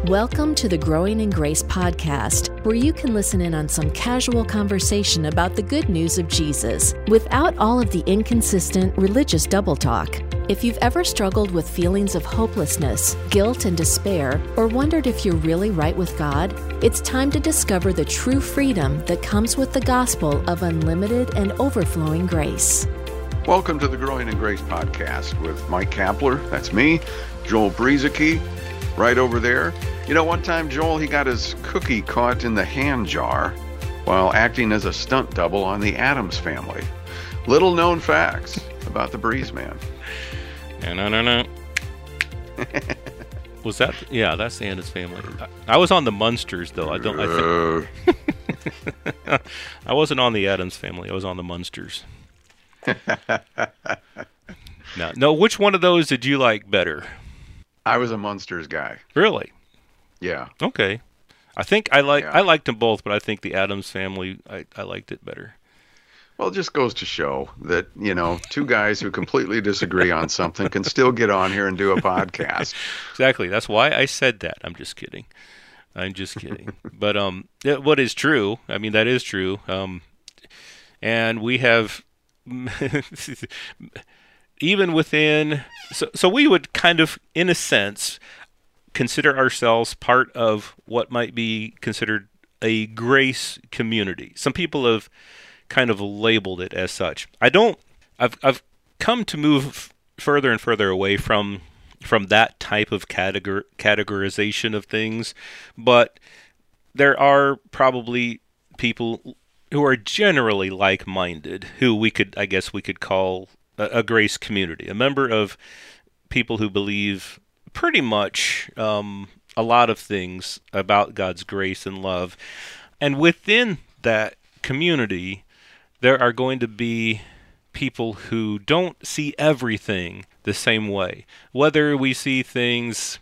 Welcome to the Growing in Grace podcast, where you can listen in on some casual conversation about the good news of Jesus without all of the inconsistent religious double talk. If you've ever struggled with feelings of hopelessness, guilt, and despair, or wondered if you're really right with God, it's time to discover the true freedom that comes with the gospel of unlimited and overflowing grace. Welcome to the Growing in Grace podcast with Mike Kapler, that's me, Joel Brizicki, right over there. You know, one time Joel, he got his cookie caught in the hand jar while acting as a stunt double on the Addams Family. Little known facts about the Breeze Man. No. Was that? Yeah, that's the Addams Family. I was on the Munsters, though. I think I wasn't on the Addams Family. I was on the Munsters. No. Which one of those did you like better? I was a Munsters guy. Really? Yeah. Okay. I think I liked them both, but I think the Addams Family, I liked it better. Well, it just goes to show that, you know, two guys who completely disagree on something can still get on here and do a podcast. Exactly. That's why I said that. I'm just kidding. But what is true, I mean, that is true. And we have, even within, so we would kind of, in a sense, consider ourselves part of what might be considered a grace community. Some people have kind of labeled it as such. I've come to move further and further away from that type of categorization of things, but there are probably people who are generally like-minded who we could call a grace community, a member of people who believe pretty much a lot of things about God's grace and love. And within that community, there are going to be people who don't see everything the same way. Whether we see things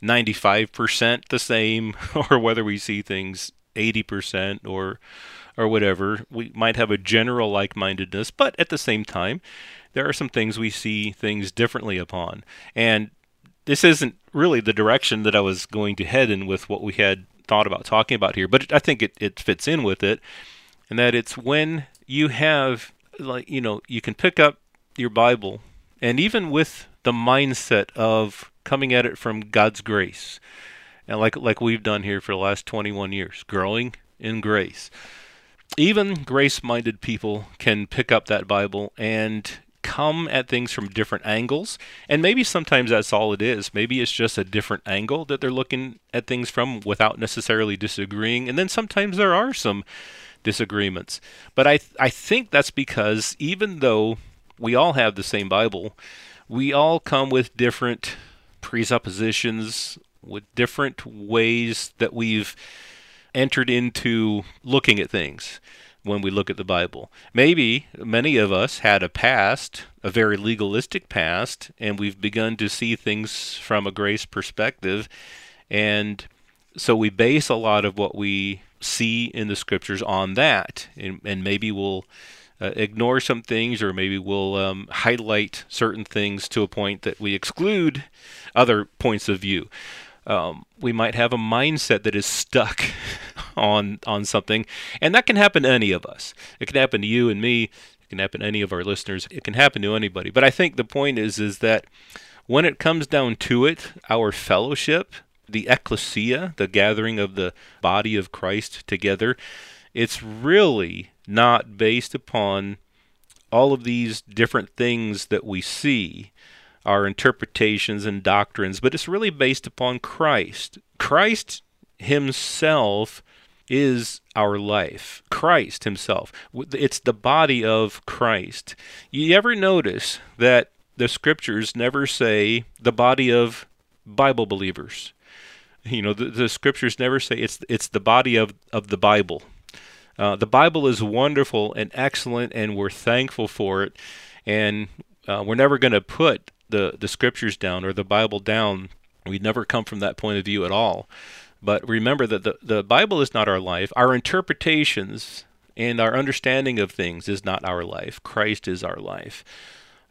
95% the same, or whether we see things 80% or whatever, we might have a general like-mindedness, but at the same time, there are some things we see things differently upon. And this isn't really the direction that I was going to head in with what we had thought about talking about here, but I think it fits in with it, and that it's when you have, like, you know, you can pick up your Bible, and even with the mindset of coming at it from God's grace, and like we've done here for the last 21 years, growing in grace. Even grace-minded people can pick up that Bible and come at things from different angles, and maybe sometimes that's all it is. Maybe it's just a different angle that they're looking at things from without necessarily disagreeing, and then sometimes there are some disagreements. But I think that's because even though we all have the same Bible, we all come with different presuppositions, with different ways that we've entered into looking at things when we look at the Bible. Maybe many of us had a past, a very legalistic past, and we've begun to see things from a grace perspective, and so we base a lot of what we see in the scriptures on that, and maybe we'll ignore some things, or maybe we'll highlight certain things to a point that we exclude other points of view. We might have a mindset that is stuck on something, and that can happen to any of us. It can happen to you and me. It can happen to any of our listeners. It can happen to anybody. But I think the point is that when it comes down to it, our fellowship, the ecclesia, the gathering of the body of Christ together, it's really not based upon all of these different things that we see, our interpretations and doctrines, but it's really based upon Christ. Christ himself is our life. Christ himself. It's the body of Christ. You ever notice that the scriptures never say the body of Bible believers? You know, the scriptures never say it's the body of the Bible. The Bible is wonderful and excellent, and we're thankful for it, and we're never going to put the scriptures down or the Bible down. We never come from that point of view at all. But remember that the Bible is not our life. Our interpretations and our understanding of things is not our life. Christ is our life.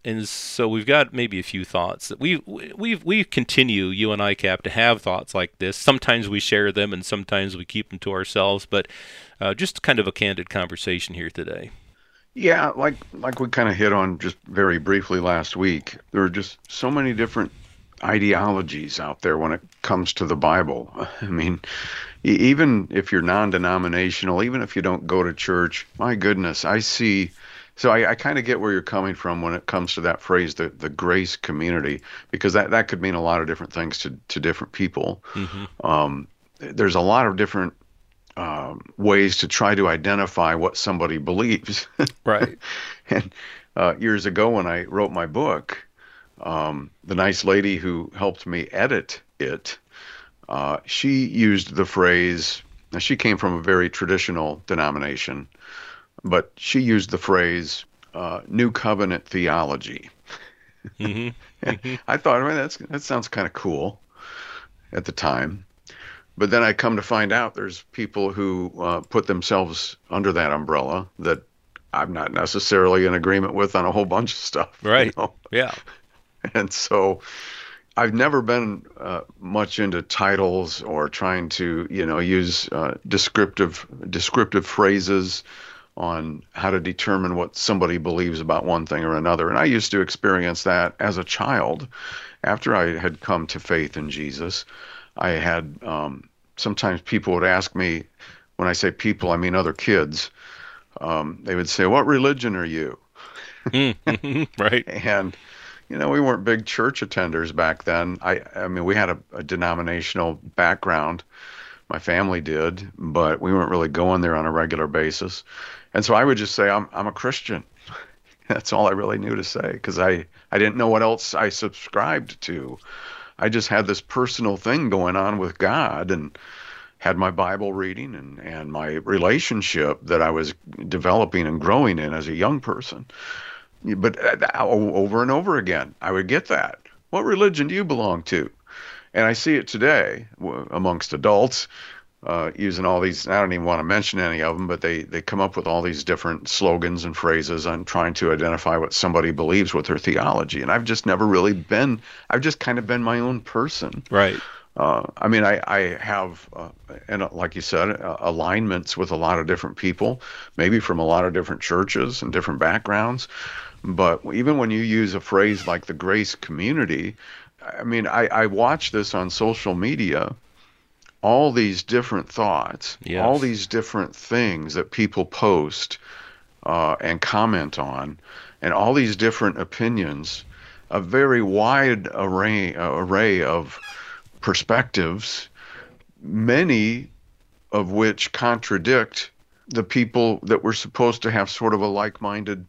And so we've got maybe a few thoughts that we continue, you and I, Cap, to have thoughts like this. Sometimes we share them, and sometimes we keep them to ourselves. But just kind of a candid conversation here today. Yeah, like we kind of hit on just very briefly last week. There are just so many different ideologies out there when it comes to the Bible. I mean, even if you're non-denominational, even if you don't go to church, my goodness, I see. So I kind of get where you're coming from when it comes to that phrase, the grace community, because that could mean a lot of different things to different people. Mm-hmm. There's a lot of different ways to try to identify what somebody believes. Right. And years ago when I wrote my book, the nice lady who helped me edit it, she used the phrase, now she came from a very traditional denomination, but she used the phrase New Covenant theology. Mm-hmm. And mm-hmm. I thought, well, that sounds kind of cool at the time. But then I come to find out there's people who put themselves under that umbrella that I'm not necessarily in agreement with on a whole bunch of stuff. Right. You know? Yeah. And so I've never been much into titles or trying to, use descriptive phrases on how to determine what somebody believes about one thing or another. And I used to experience that as a child. After I had come to faith in Jesus, I had sometimes people would ask me, when I say people, I mean other kids, they would say, "What religion are you?" Right. And we weren't big church attenders back then. I mean, we had a denominational background. My family did, but we weren't really going there on a regular basis. And so I would just say, I'm a Christian. That's all I really knew to say, because I didn't know what else I subscribed to. I just had this personal thing going on with God and had my Bible reading and my relationship that I was developing and growing in as a young person. But over and over again, I would get that. What religion do you belong to? And I see it today amongst adults using all these, I don't even want to mention any of them, but they come up with all these different slogans and phrases on trying to identify what somebody believes with their theology. And I've just never really been, I've just kind of been my own person. Right. I mean, I have, and like you said, alignments with a lot of different people, maybe from a lot of different churches and different backgrounds. But even when you use a phrase like the grace community, I mean, I watch this on social media, all these different thoughts, yes, all these different things that people post and comment on, and all these different opinions, a very wide array of perspectives, many of which contradict the people that we're supposed to have sort of a like-minded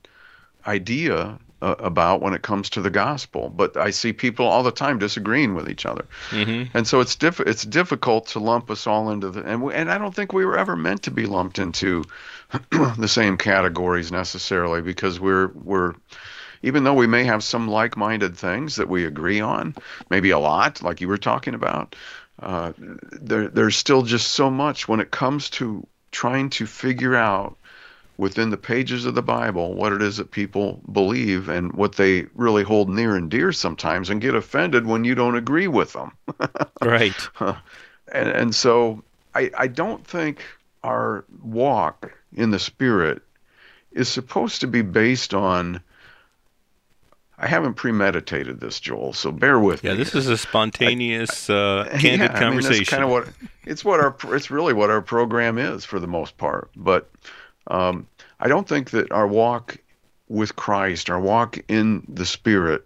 idea about when it comes to the gospel. But I see people all the time disagreeing with each other. Mm-hmm. And so it's difficult to lump us all into and I don't think we were ever meant to be lumped into the same categories necessarily, because we're even though we may have some like-minded things that we agree on, maybe a lot, like you were talking about, there's still just so much when it comes to trying to figure out within the pages of the Bible what it is that people believe and what they really hold near and dear sometimes, and get offended when you don't agree with them. Right. And so I don't think our walk in the Spirit is supposed to be based on, I haven't premeditated this, Joel, so bear with me. Yeah, this is a spontaneous, candid conversation. I mean, that's kind of it's really what our program is for the most part. But I don't think that our walk with Christ, our walk in the Spirit,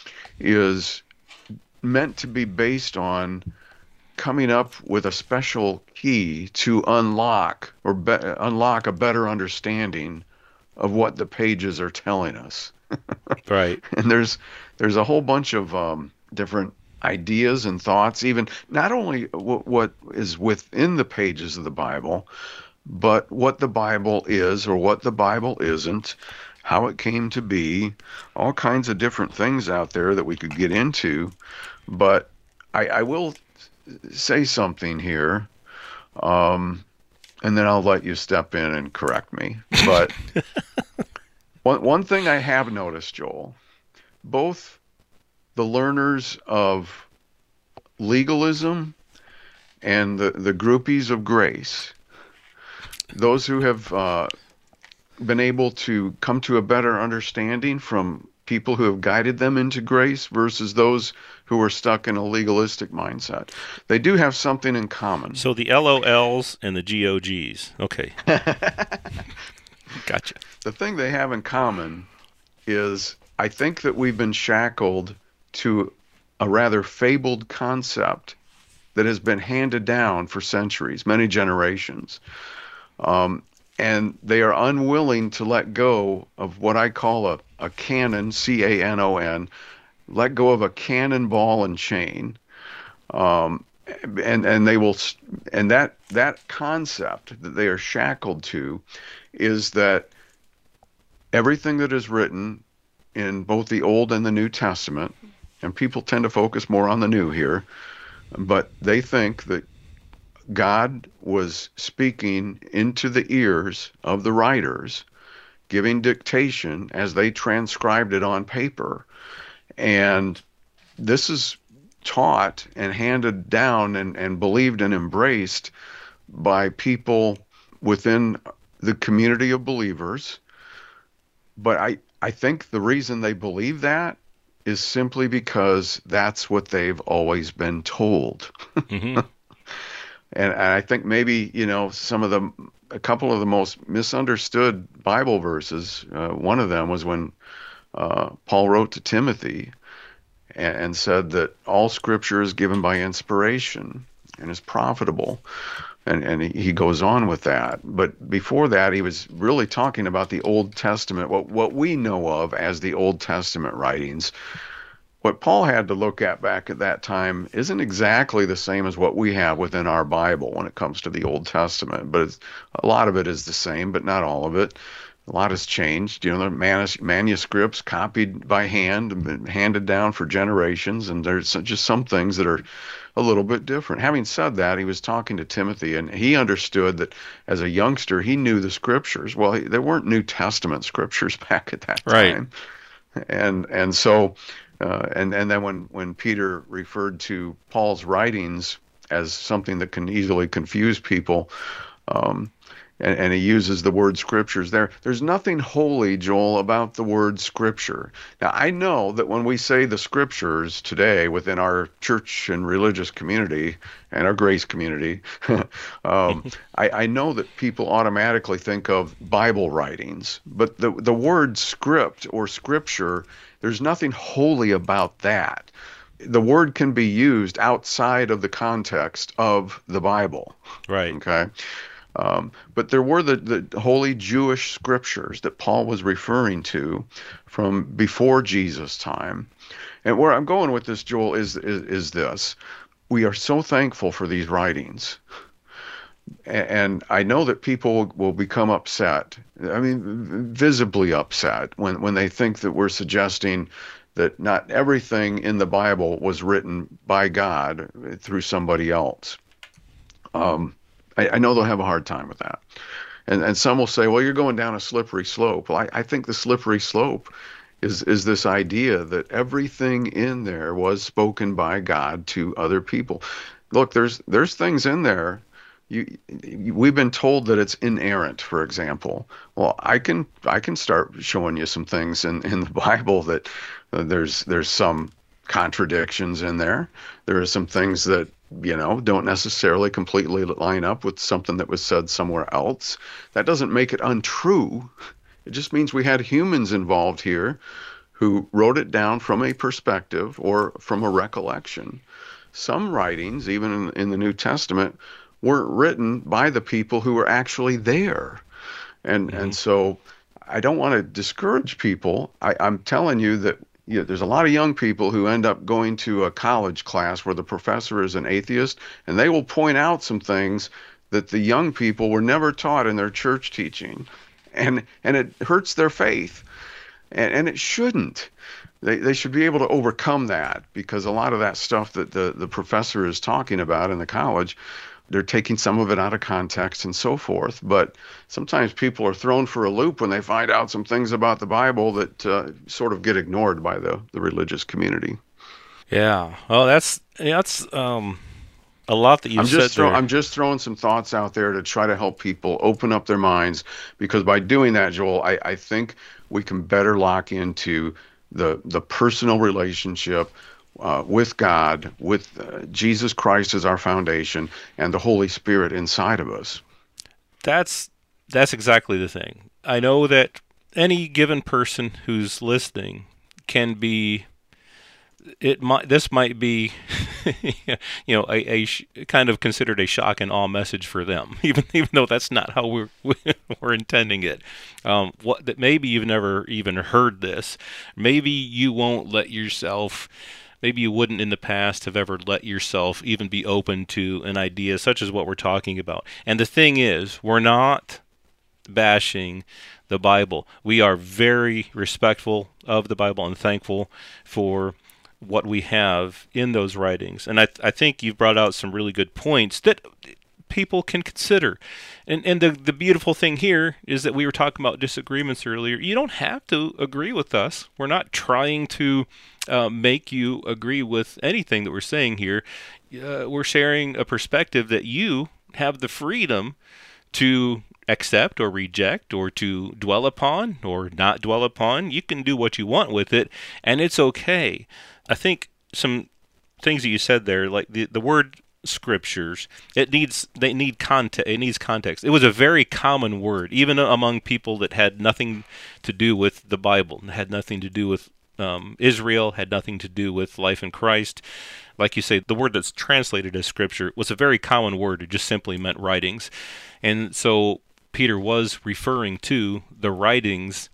is meant to be based on coming up with a special key to unlock unlock a better understanding of what the pages are telling us. Right. And there's a whole bunch of different ideas and thoughts, even not only what is within the pages of the Bible, but what the Bible is or what the Bible isn't, how it came to be, all kinds of different things out there that we could get into. But I will say something here, and then I'll let you step in and correct me. But one thing I have noticed, Joel, both the learners of legalism and the groupies of grace, those who have been able to come to a better understanding from people who have guided them into grace versus those who are stuck in a legalistic mindset. They do have something in common. So the LOLs and the GOGs. Okay. Gotcha. The thing they have in common is I think that we've been shackled to a rather fabled concept that has been handed down for centuries, many generations. And they are unwilling to let go of what I call a canon, C-A-N-O-N, let go of a cannonball and chain. And they will, and that concept that they are shackled to is that everything that is written in both the Old and the New Testament, and people tend to focus more on the New here, but they think that God was speaking into the ears of the writers, giving dictation as they transcribed it on paper. And this is taught and handed down and believed and embraced by people within the community of believers. But I think the reason they believe that is simply because that's what they've always been told. Mm-hmm. And I think maybe, a couple of the most misunderstood Bible verses, one of them was when Paul wrote to Timothy and said that all Scripture is given by inspiration and is profitable. And he goes on with that. But before that, he was really talking about the Old Testament, what we know of as the Old Testament writings. What Paul had to look at back at that time isn't exactly the same as what we have within our Bible when it comes to the Old Testament, but a lot of it is the same, but not all of it. A lot has changed. The manuscripts copied by hand and been handed down for generations, and there's just some things that are a little bit different. Having said that, he was talking to Timothy, and he understood that as a youngster, he knew the Scriptures. Well, there weren't New Testament Scriptures back at that time. Right. And so... and then when Peter referred to Paul's writings as something that can easily confuse people, and he uses the word Scriptures there's nothing holy, Joel, about the word Scripture. Now, I know that when we say the Scriptures today within our church and religious community and our grace community, I know that people automatically think of Bible writings, but the word script or Scripture, there's nothing holy about that. The word can be used outside of the context of the Bible. Right. Okay. But there were the holy Jewish Scriptures that Paul was referring to from before Jesus' time. And where I'm going with this, Joel, is this. We are so thankful for these writings. And I know that people will become upset, visibly upset, when they think that we're suggesting that not everything in the Bible was written by God through somebody else. I know they'll have a hard time with that. And some will say, well, you're going down a slippery slope. Well, I think the slippery slope is this idea that everything in there was spoken by God to other people. Look, there's things in there. We've been told that it's inerrant, for example. Well, I can start showing you some things in the Bible that there's some contradictions in there. There are some things that don't necessarily completely line up with something that was said somewhere else. That doesn't make it untrue. It just means we had humans involved here who wrote it down from a perspective or from a recollection. Some writings, even in the New Testament, weren't written by the people who were actually there. And so I don't want to discourage people. I'm telling you that there's a lot of young people who end up going to a college class where the professor is an atheist, and they will point out some things that the young people were never taught in their church teaching. And it hurts their faith. And it shouldn't. They should be able to overcome that, because a lot of that stuff that the professor is talking about in the college they're taking some of it out of context and so forth. But sometimes people are thrown for a loop when they find out some things about the Bible that sort of get ignored by the religious community. Yeah. Oh, that's a lot that you said there. I'm just throwing some thoughts out there to try to help people open up their minds, because by doing that, Joel, I think we can better lock into the personal relationship with God, with Jesus Christ as our foundation, and the Holy Spirit inside of us. That's exactly the thing. I know that any given person who's listening can be. This might be, a kind of considered a shock and awe message for them, even though that's not how we're intending it. That maybe you've never even heard this. Maybe you won't let yourself. Maybe you wouldn't in the past have ever let yourself even be open to an idea such as what we're talking about. And the thing is, we're not bashing the Bible. We are very respectful of the Bible and thankful for what we have in those writings. And I think you've brought out some really good points that people can consider. And the beautiful thing here is that we were talking about disagreements earlier. You don't have to agree with us. We're not trying to make you agree with anything that we're saying here. We're sharing a perspective that you have the freedom to accept or reject, or to dwell upon or not dwell upon. You can do what you want with it, and it's okay. I think some things that you said there, like the word scriptures, it needs context. It was a very common word, even among people that had nothing to do with the Bible, had nothing to do with Israel, had nothing to do with life in Christ. Like you say, the word that's translated as scripture was a very common word. It just simply meant writings. And so Peter was referring to the writings.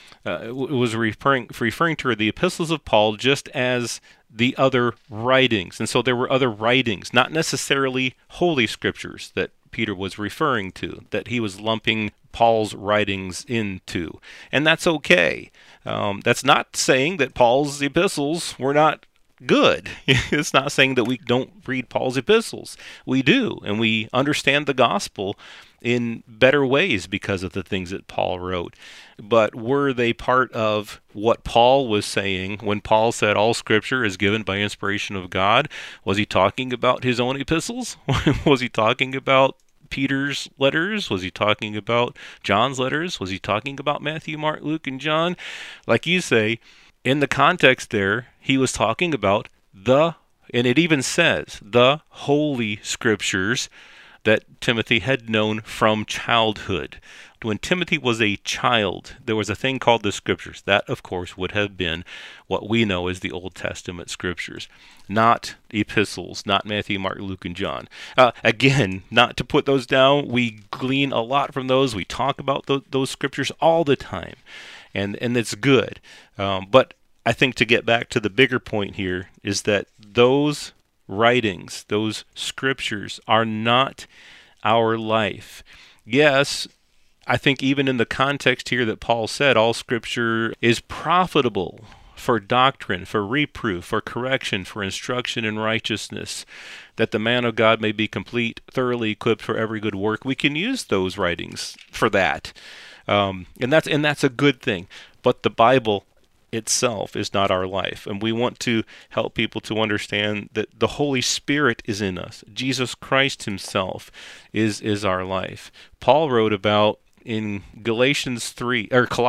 It was referring to the epistles of Paul just as the other writings. And so there were other writings, not necessarily holy scriptures, that Peter was referring to, that he was lumping Paul's writings into. And that's okay. That's not saying that Paul's epistles were not good. It's not saying that we don't read Paul's epistles. We do, and we understand the gospel in better ways because of the things that Paul wrote. But were they part of what Paul was saying when Paul said all scripture is given by inspiration of God? Was he talking about his own epistles? Was he talking about Peter's letters? Was he talking about John's letters? Was he talking about Matthew, Mark, Luke, and John? Like you say, in the context there, he was talking about and it even says, the Holy Scriptures that Timothy had known from childhood. When Timothy was a child, there was a thing called the Scriptures. That, of course, would have been what we know as the Old Testament Scriptures, not epistles, not Matthew, Mark, Luke, and John. Again, not to put those down. We glean a lot from those. We talk about those Scriptures all the time, and it's good. But I think to get back to the bigger point here is that those writings, those scriptures, are not our life. Yes, I think even in the context here that Paul said, all scripture is profitable for doctrine, for reproof, for correction, for instruction in righteousness, that the man of God may be complete, thoroughly equipped for every good work. We can use those writings for that. And that's a good thing. But the Bible itself is not our life, and we want to help people to understand that the Holy Spirit is in us. Jesus Christ himself is our life. Paul wrote about in Colossians 3,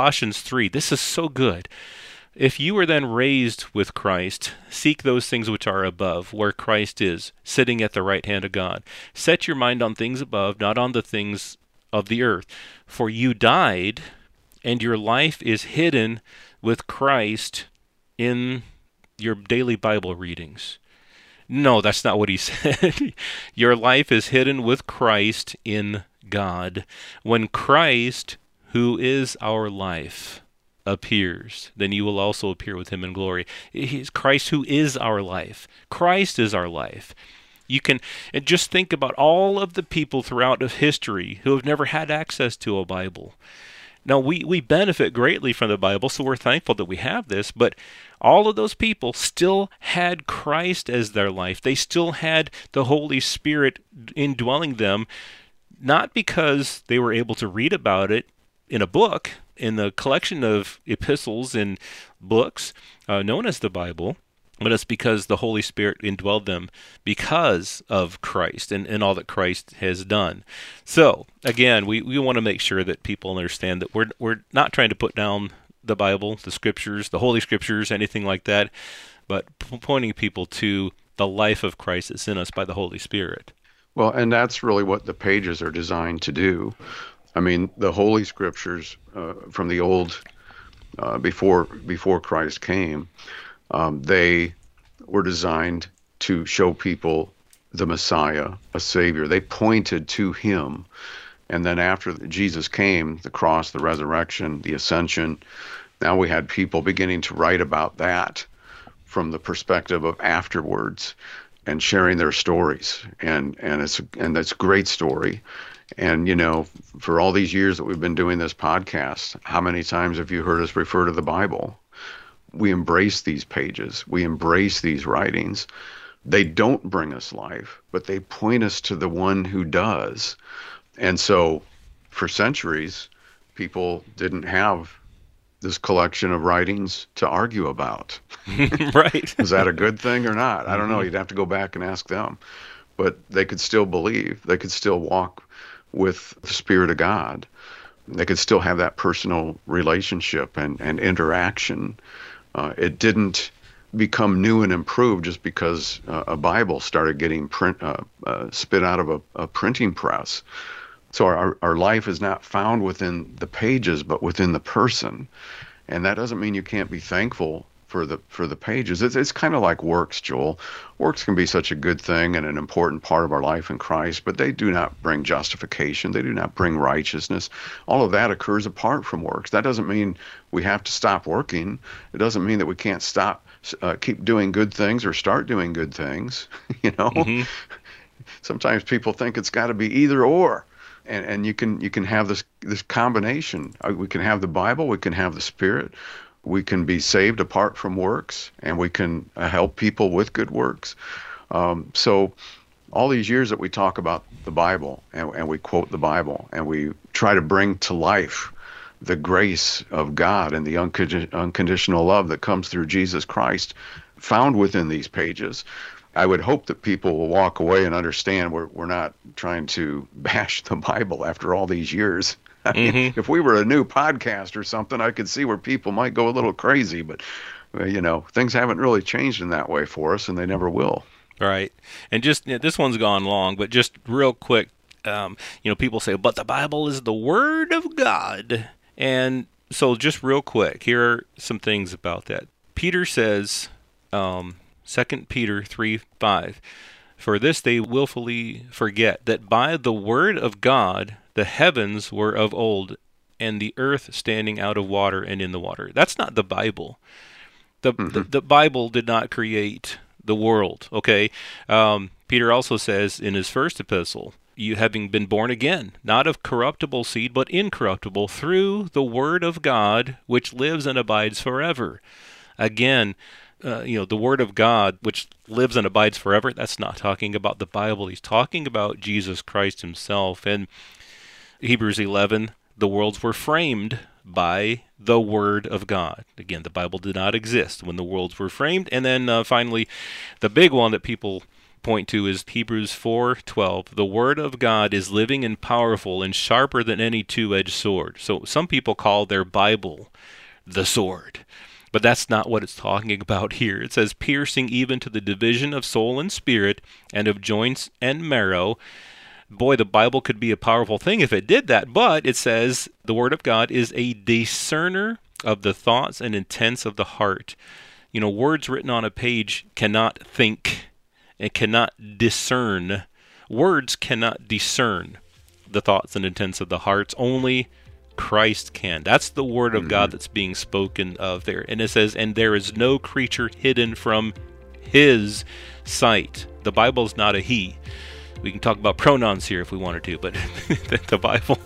this is so good. If you were then raised with Christ, seek those things which are above, where Christ is, sitting at the right hand of God. Set your mind on things above, not on the things of the earth. For you died, and your life is hidden with Christ in your daily Bible readings. No, that's not what he said. Your life is hidden with Christ in God. When Christ, who is our life, appears, then you will also appear with him in glory. He's Christ who is our life. Christ is our life. You can just think about all of the people throughout history who have never had access to a Bible. Now, we benefit greatly from the Bible, so we're thankful that we have this, but all of those people still had Christ as their life. They still had the Holy Spirit indwelling them, not because they were able to read about it in a book, in the collection of epistles and books known as the Bible, but it's because the Holy Spirit indwelled them because of Christ and all that Christ has done. So, again, we want to make sure that people understand that we're not trying to put down the Bible, the Scriptures, the Holy Scriptures, anything like that, but pointing people to the life of Christ that's in us by the Holy Spirit. Well, and that's really what the pages are designed to do. I mean, the Holy Scriptures from the old, before Christ came, they were designed to show people the Messiah, a Savior. They pointed to Him. And then after Jesus came, the cross, the resurrection, the ascension, now we had people beginning to write about that from the perspective of afterwards and sharing their stories. And that's a great story. And, for all these years that we've been doing this podcast, how many times have you heard us refer to the Bible? We embrace these pages. We embrace these writings. They don't bring us life, but they point us to the one who does. And so for centuries, people didn't have this collection of writings to argue about. Right. Is that a good thing or not? I don't know. You'd have to go back and ask them. But they could still believe. They could still walk with the Spirit of God. They could still have that personal relationship and interaction. It didn't become new and improved just because a Bible started getting spit out of a printing press. So our life is not found within the pages, but within the person. And that doesn't mean you can't be thankful for the pages. It's kind of like works, Joel. Works can be such a good thing and an important part of our life in Christ, but they do not bring justification. They do not bring righteousness. All of that occurs apart from works. That doesn't mean we have to stop working. It doesn't mean that we can't keep doing good things or start doing good things. Mm-hmm. Sometimes people think it's got to be either or. And you can have this combination. We can have the Bible, we can have the Spirit, we can be saved apart from works, and we can help people with good works. So all these years that we talk about the Bible, and we quote the Bible, and we try to bring to life the grace of God and the unconditional love that comes through Jesus Christ found within these pages, I would hope that people will walk away and understand we're not trying to bash the Bible after all these years. I mean, if we were a new podcast or something, I could see where people might go a little crazy, but things haven't really changed in that way for us, and they never will. Right. And just this one's gone long, but just real quick, people say, but the Bible is the Word of God. And so just real quick, here are some things about that. Peter says, 2 Peter 3:5, for this they willfully forget, that by the word of God the heavens were of old, and the earth standing out of water and in the water. That's not the Bible. The Bible did not create the world, okay? Peter also says in his first epistle, you having been born again, not of corruptible seed, but incorruptible, through the word of God, which lives and abides forever. Again, the Word of God, which lives and abides forever, that's not talking about the Bible. He's talking about Jesus Christ himself. And Hebrews 11, the worlds were framed by the Word of God. Again, the Bible did not exist when the worlds were framed. And then finally, the big one that people point to is Hebrews 4:12. The Word of God is living and powerful and sharper than any two-edged sword. So some people call their Bible the sword. But that's not what it's talking about here. It says, piercing even to the division of soul and spirit, and of joints and marrow. Boy, the Bible could be a powerful thing if it did that, but it says the Word of God is a discerner of the thoughts and intents of the heart. Words written on a page cannot think and cannot discern. Words cannot discern the thoughts and intents of the hearts. Only Christ can. That's the Word of God that's being spoken of there. And it says, and there is no creature hidden from his sight. The Bible's not a he. We can talk about pronouns here if we wanted to, but the Bible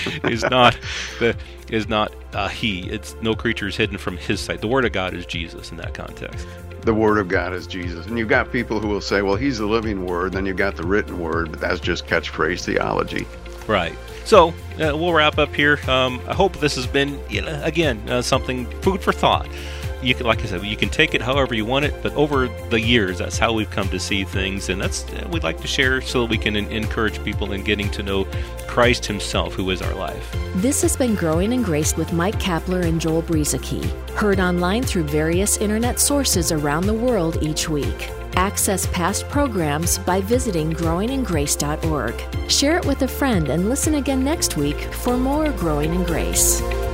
is not he. It's no creature is hidden from his sight. The Word of God is Jesus in that context. The Word of God is Jesus. And you've got people who will say, well, he's the living Word, then you've got the written Word, but that's just catchphrase theology. Right. So we'll wrap up here. I hope this has been, again, something, food for thought. You can, like I said, you can take it however you want it, but over the years, that's how we've come to see things, and that's we'd like to share so that we can encourage people in getting to know Christ himself, who is our life. This has been Growing in Grace with Mike Kapler and Joel Brueseke, heard online through various internet sources around the world each week. Access past programs by visiting growingingrace.org. Share it with a friend and listen again next week for more Growing in Grace.